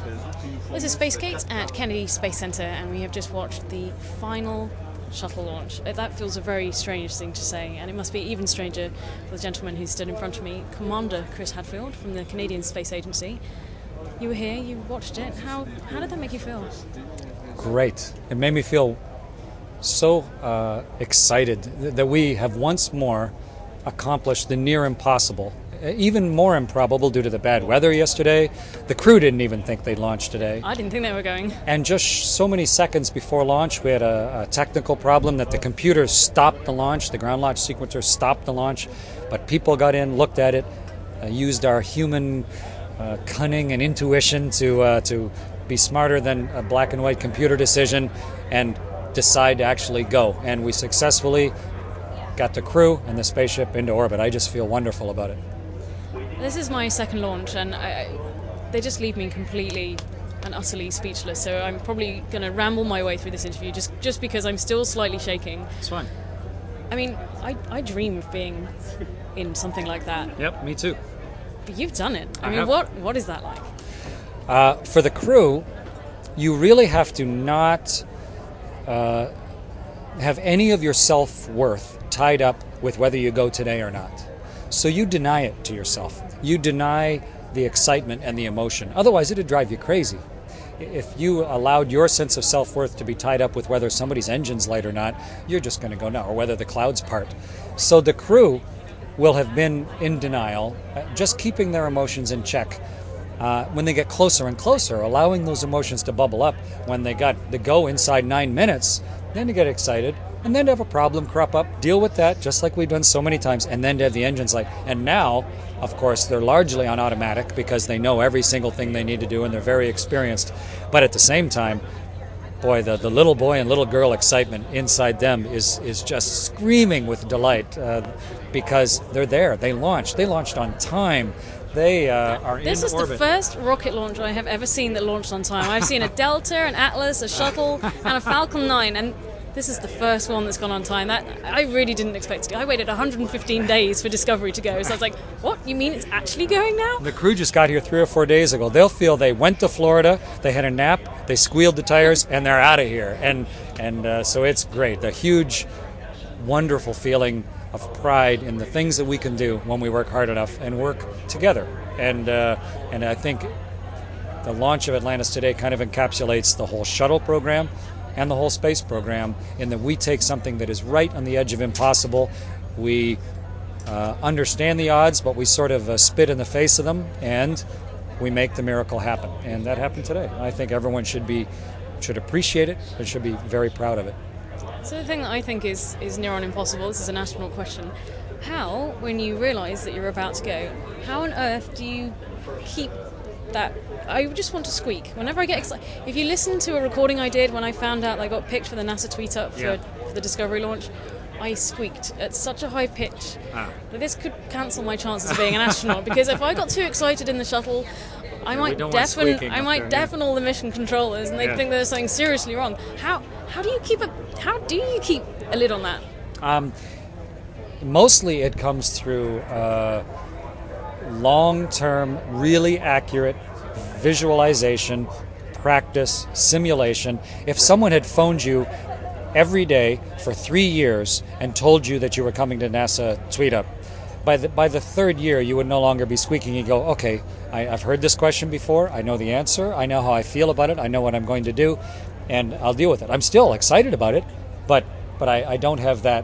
This is SpaceGate at Kennedy Space Center, and we have just watched the final shuttle launch. That feels a very strange thing to say, and it must be even stranger for the gentleman who stood in front of me, Commander Chris Hadfield from the Canadian Space Agency. You were here, you watched it. How did that make you feel? Great. It made me feel so excited that we have once more accomplished the near impossible. Even more improbable due to the bad weather yesterday. The crew didn't even think they'd launch today. I didn't think they were going. And just so many seconds before launch, we had a technical problem that the computer stopped the launch. The ground launch sequencer stopped the launch. But people got in, looked at it, used our human cunning and intuition to be smarter than a black and white computer decision and decide to actually go. And we successfully got the crew and the spaceship into orbit. I just feel wonderful about it. This is my second launch, and they just leave me completely and utterly speechless. So I'm probably going to ramble my way through this interview just because I'm still slightly shaking. It's fine. I mean, I dream of being in something like that. Yep, me too. But you've done it. I mean, have. what is that like? For the crew, you really have to not have any of your self-worth tied up with whether you go today or not. So you deny it to yourself. You deny the excitement and the emotion. Otherwise, it'd drive you crazy. If you allowed your sense of self-worth to be tied up with whether somebody's engine's light or not, you're just going to go no, or whether the clouds part. So the crew will have been in denial, just keeping their emotions in check. When they get closer and closer, allowing those emotions to bubble up. When they got the go inside 9 minutes, then to get excited, and then to have a problem crop up, deal with that, just like we've done so many times, and then to have the engines light. And now, of course, they're largely on automatic because they know every single thing they need to do, and they're very experienced. But at the same time, boy, the little boy and little girl excitement inside them is just screaming with delight because they're there. They launched on time. They are in orbit. This is the first rocket launch I have ever seen that launched on time. I've seen a Delta, an Atlas, a shuttle, and a Falcon 9, and this is the first one that's gone on time. That I really didn't expect to. I waited 115 days for Discovery to go, so I was like, what? You mean it's actually going now? The crew just got here 3 or 4 days ago. They'll feel they went to Florida, they had a nap, they squealed the tires, and they're out of here. And so it's great. The huge, wonderful feeling of pride in the things that we can do when we work hard enough and work together. And I think the launch of Atlantis today kind of encapsulates the whole shuttle program and the whole space program in that we take something that is right on the edge of impossible. We understand the odds, but we sort of spit in the face of them, and we make the miracle happen. And that happened today. I think everyone should appreciate it and should be very proud of it. So the thing that I think is near on impossible, this is an astronaut question, how, when you realise that you're about to go, how on earth do you keep that? I just want to squeak. Whenever I get excited, if you listen to a recording I did when I found out I got picked for the NASA tweet up for the Discovery launch, I squeaked at such a high pitch that this could cancel my chances of being an astronaut, because if I got too excited in the shuttle, I might deafen all the mission controllers, and they'd think there's something seriously wrong. How do you keep a lid on that? Mostly it comes through long-term, really accurate visualization, practice, simulation. If someone had phoned you every day for 3 years and told you that you were coming to NASA tweet up, by the third year you would no longer be squeaking. You go, okay, I've heard this question before, I know the answer, I know how I feel about it, I know what I'm going to do, and I'll deal with it. I'm still excited about it, but I don't have that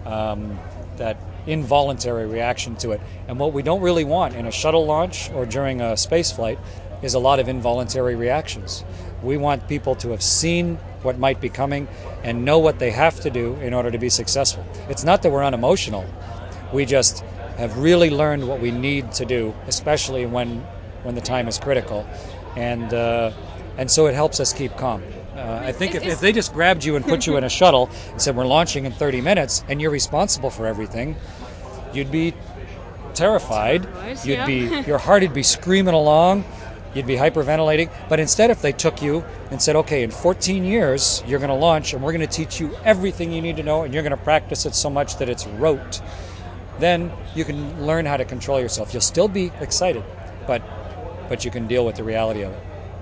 involuntary reaction to it. And what we don't really want in a shuttle launch or during a space flight is a lot of involuntary reactions. We want people to have seen what might be coming and know what they have to do in order to be successful. It's not that we're unemotional. We just have really learned what we need to do, especially when the time is critical. And so it helps us keep calm. I think if they just grabbed you and put you in a shuttle and said, we're launching in 30 minutes and you're responsible for everything, you'd be terrified. Your heart would be screaming along. You'd be hyperventilating. But instead, if they took you and said, okay, in 14 years, you're going to launch and we're going to teach you everything you need to know and you're going to practice it so much that it's rote, then you can learn how to control yourself. You'll still be excited, but you can deal with the reality of it.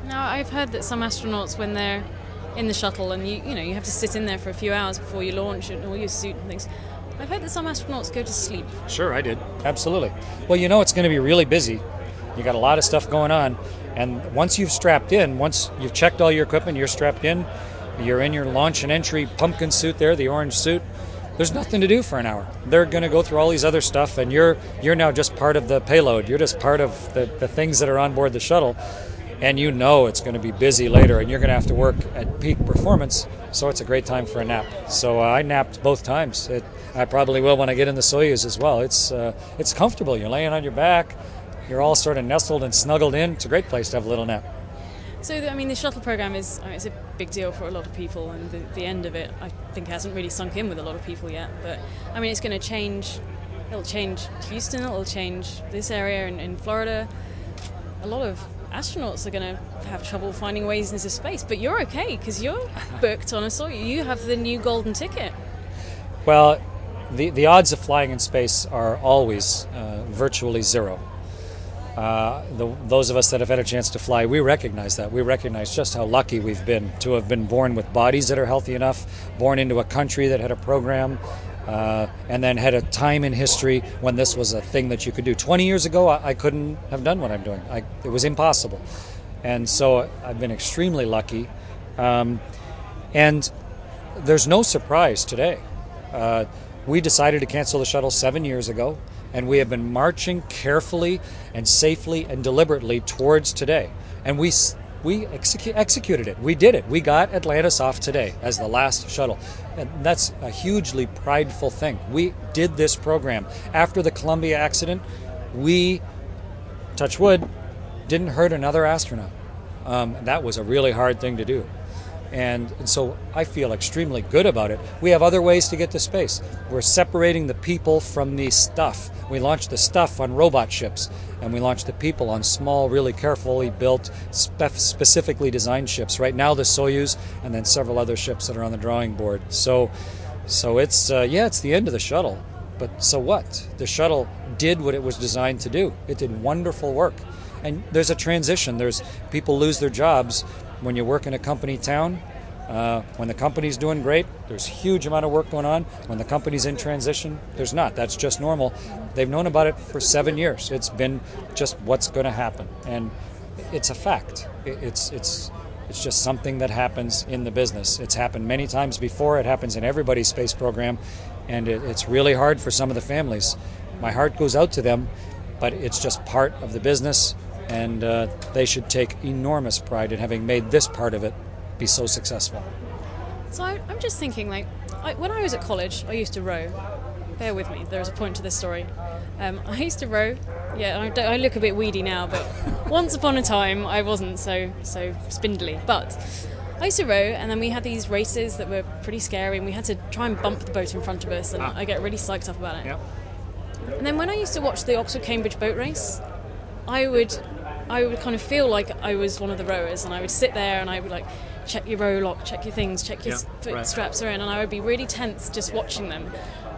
Now, I've heard that some astronauts, when they're in the shuttle, and you have to sit in there for a few hours before you launch and all your suit and things. I've heard that some astronauts go to sleep. Sure, I did. Absolutely. Well, it's going to be really busy. You got a lot of stuff going on, and once you've strapped in, once you've checked all your equipment, you're strapped in, you're in your launch and entry pumpkin suit there, the orange suit. There's nothing to do for an hour. They're going to go through all these other stuff, and you're now just part of the payload. You're just part of the things that are on board the shuttle, and it's going to be busy later, and you're going to have to work at peak performance, so it's a great time for a nap. So I napped both times. I probably will when I get in the Soyuz as well. It's comfortable. You're laying on your back. You're all sort of nestled and snuggled in. It's a great place to have a little nap. So, the shuttle program it's a big deal for a lot of people, and the end of it, I think, hasn't really sunk in with a lot of people yet. But, it's going to change. It'll change Houston, it'll change this area in Florida. A lot of astronauts are going to have trouble finding ways into space, but you're okay, because you're booked on a Soyuz. You have the new golden ticket. Well, the odds of flying in space are always virtually zero. Those of us that have had a chance to fly, we recognize that. We recognize just how lucky we've been to have been born with bodies that are healthy enough, born into a country that had a program, and then had a time in history when this was a thing that you could do. 20 years ago, I couldn't have done what I'm doing. It was impossible. And so I've been extremely lucky. And there's no surprise today. We decided to cancel the shuttle 7 years ago, and we have been marching carefully and safely and deliberately towards today. And we executed it. We did it. We got Atlantis off today as the last shuttle. And that's a hugely prideful thing. We did this program. After the Columbia accident, we, touch wood, didn't hurt another astronaut. That was a really hard thing to do. And so I feel extremely good about it. We have other ways to get to space. We're separating the people from the stuff. We launched the stuff on robot ships, and we launched the people on small, really carefully built, specifically designed ships. Right now, the Soyuz, and then several other ships that are on the drawing board. So it's it's the end of the shuttle. But so what? The shuttle did what it was designed to do. It did wonderful work. And there's a transition. There's people lose their jobs when you work in a company town. When the company's doing great, there's a huge amount of work going on. When the company's in transition, there's not. That's just normal. They've known about it for 7 years. It's been just what's going to happen, and it's a fact. It's just something that happens in the business. It's happened many times before. It happens in everybody's space program, and it's really hard for some of the families. My heart goes out to them, but it's just part of the business. And they should take enormous pride in having made this part of it be so successful. So I'm just thinking, when I was at college, I used to row. Bear with me, there's a point to this story. I used to row. Yeah, I look a bit weedy now, but once upon a time, I wasn't so spindly. But I used to row, and then we had these races that were pretty scary, and we had to try and bump the boat in front of us, and I get really psyched up about it. Yep. And then when I used to watch the Oxford-Cambridge boat race, I would kind of feel like I was one of the rowers, and I would sit there and I would check your row lock, check your things, check your foot straps are in, and I would be really tense just watching them.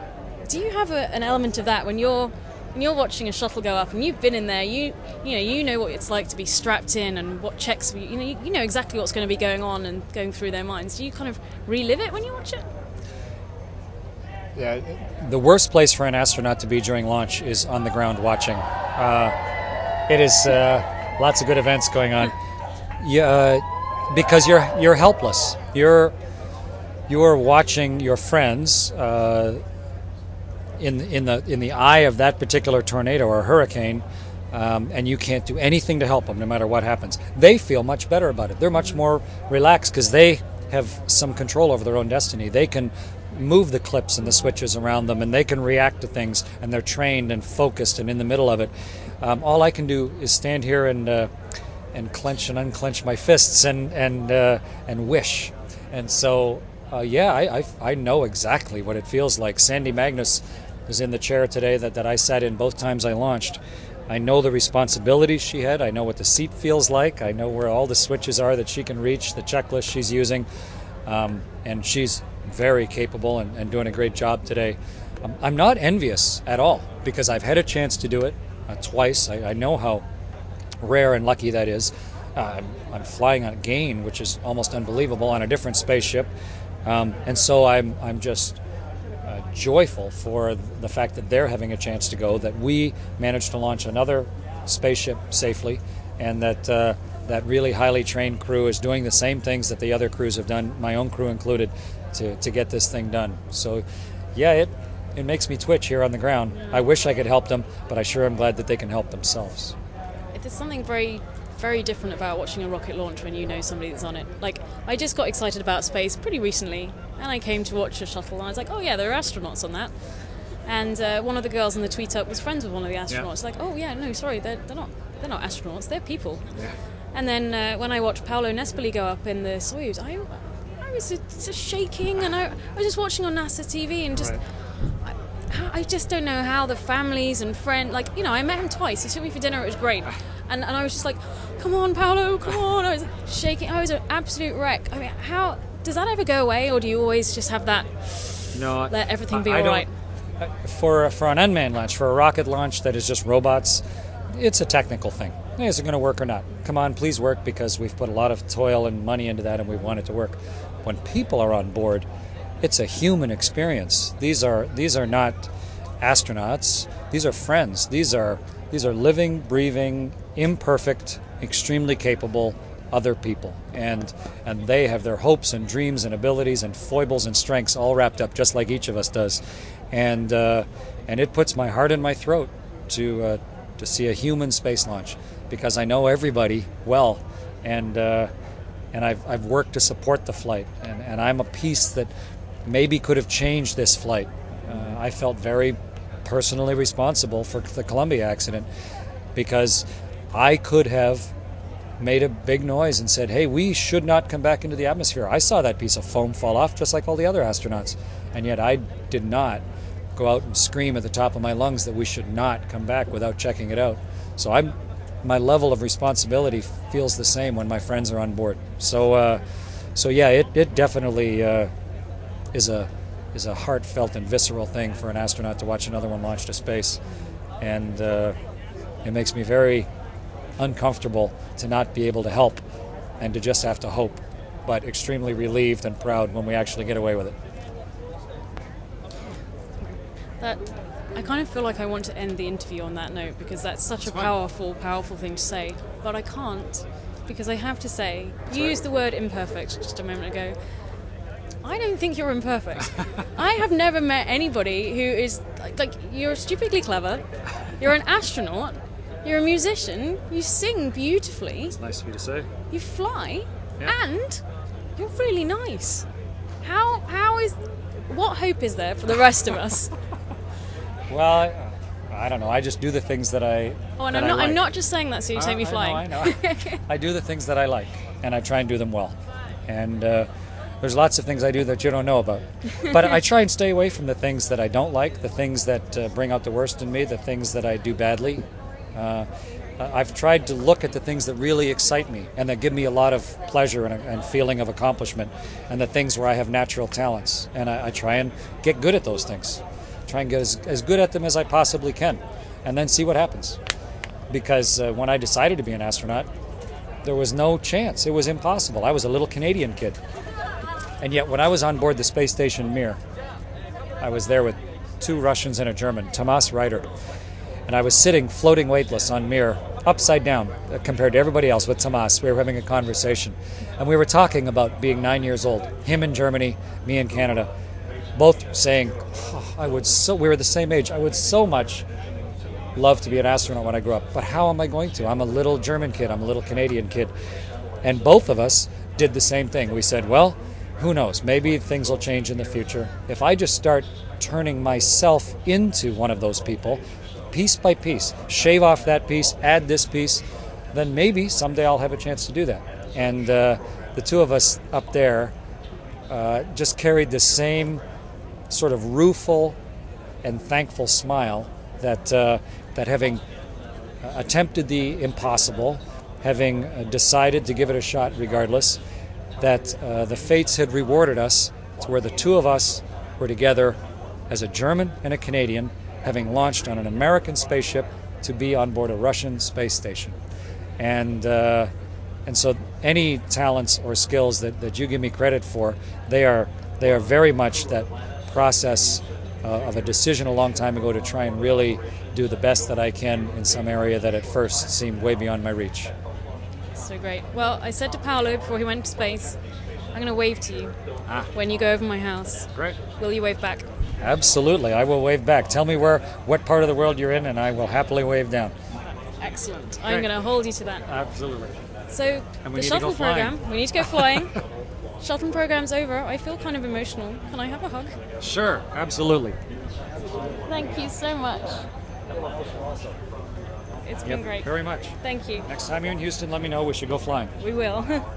Do you have an element of that when you're watching a shuttle go up and you've been in there, you know what it's like to be strapped in and what checks, you know exactly what's going to be going on and going through their minds. Do you kind of relive it when you watch it? Yeah, the worst place for an astronaut to be during launch is on the ground watching. It is lots of good events going on. Because you're helpless. You're watching your friends in the eye of that particular tornado or hurricane, and you can't do anything to help them, no matter what happens. They feel much better about it. They're much more relaxed because they have some control over their own destiny. They can move the clips and the switches around them, and they can react to things, and they're trained and focused and in the middle of it. All I can do is stand here and clench and unclench my fists and wish. And so, I know exactly what it feels like. Sandy Magnus is in the chair today that I sat in both times I launched. I know the responsibilities she had. I know what the seat feels like. I know where all the switches are that she can reach, the checklist she's using. And she's very capable and doing a great job today. I'm not envious at all because I've had a chance to do it twice. I know how rare and lucky that is. I'm flying on gain, which is almost unbelievable, on a different spaceship, and so I'm just joyful for the fact that they're having a chance to go, that we managed to launch another spaceship safely, and that that really highly trained crew is doing the same things that the other crews have done, my own crew included, to get this thing done. So, yeah, it makes me twitch here on the ground. I wish I could help them, but I sure am glad that they can help themselves. There's something very, very different about watching a rocket launch when you know somebody that's on it. Like, I just got excited about space pretty recently, and I came to watch a shuttle, and I was like, oh yeah, there are astronauts on that. And one of the girls in the tweet up was friends with one of the astronauts. Yeah. Like, oh yeah, no, sorry, they're not astronauts, they're people. Yeah. And then when I watched Paolo Nespoli go up in the Soyuz, I was just shaking, and I was just watching on NASA TV, and just right. I just don't know how the families and friends, like, I met him twice. He took me for dinner, it was great. And I was just like, come on, Paolo, come on. I was shaking, I was an absolute wreck. I mean, how does that ever go away, or do you always just have that, let everything be all right? For an unmanned launch, for a rocket launch that is just robots, it's a technical thing. Is it going to work or not? Come on, please work, because we've put a lot of toil and money into that, and we want it to work. When people are on board, it's a human experience. These are not astronauts. These are friends. These are living, breathing, imperfect, extremely capable other people, and they have their hopes and dreams and abilities and foibles and strengths all wrapped up just like each of us does, and it puts my heart in my throat to see a human space launch, because I know everybody well, and I've worked to support the flight, and I'm a piece that maybe could have changed this flight. I felt very personally responsible for the Columbia accident, because I could have made a big noise and said, hey, we should not come back into the atmosphere. I saw that piece of foam fall off just like all the other astronauts, and yet I did not go out and scream at the top of my lungs that we should not come back without checking it out. So my level of responsibility feels the same when my friends are on board. So yeah, it definitely is a heartfelt and visceral thing for an astronaut to watch another one launch to space, and it makes me very uncomfortable to not be able to help and to just have to hope, but extremely relieved and proud when we actually get away with it. I kind of feel like I want to end the interview on that note, because that's such a powerful thing to say, but I can't, because I have to say, you used the word imperfect just a moment ago. I don't think you're imperfect. I have never met anybody who is like you're stupidly clever, you're an astronaut, you're a musician, you sing beautifully. It's nice of you to say. You fly, and you're really nice. What hope is there for the rest of us? Well, I don't know. I just do the things that I. Oh, and I'm not just saying that so you take me flying. I know. I do the things that I like, and I try and do them well. And there's lots of things I do that you don't know about. But I try and stay away from the things that I don't like, the things that bring out the worst in me, the things that I do badly. I've tried to look at the things that really excite me and that give me a lot of pleasure and feeling of accomplishment, and the things where I have natural talents. And I try and get good at those things. Try and get as good at them as I possibly can, and then see what happens. Because when I decided to be an astronaut, there was no chance. It was impossible. I was a little Canadian kid. And yet when I was on board the space station Mir, I was there with 2 Russians and a German, Tomas Reiter. And I was sitting floating weightless on Mir, upside down compared to everybody else with Tomas. We were having a conversation. And we were talking about being 9 years old. Him in Germany, me in Canada. Both saying, we were the same age. I would so much love to be an astronaut when I grow up. But how am I going to? I'm a little German kid. I'm a little Canadian kid. And both of us did the same thing. We said, well, who knows? Maybe things will change in the future. If I just start turning myself into one of those people, piece by piece, shave off that piece, add this piece, then maybe someday I'll have a chance to do that. And the 2 of us up there just carried the same sort of rueful and thankful smile that having attempted the impossible, having decided to give it a shot regardless, that the fates had rewarded us to where the 2 of us were together as a German and a Canadian, having launched on an American spaceship to be on board a Russian space station. And And so any talents or skills that you give me credit for, they are very much that process of a decision a long time ago to try and really do the best that I can in some area that at first seemed way beyond my reach. So great. Well, I said to Paolo before he went to space, I'm going to wave to you when you go over my house. Great. Will you wave back? Absolutely, I will wave back. Tell me what part of the world you're in, and I will happily wave down. Excellent. I'm going to hold you to that. Absolutely. So, And we the need to go shuttle program, flying. we need to go flying. Shuttle program's over. I feel kind of emotional. Can I have a hug? Sure, absolutely. Thank you so much. It's been great. Very much. Thank you. Next time you're in Houston, let me know. We should go flying. We will.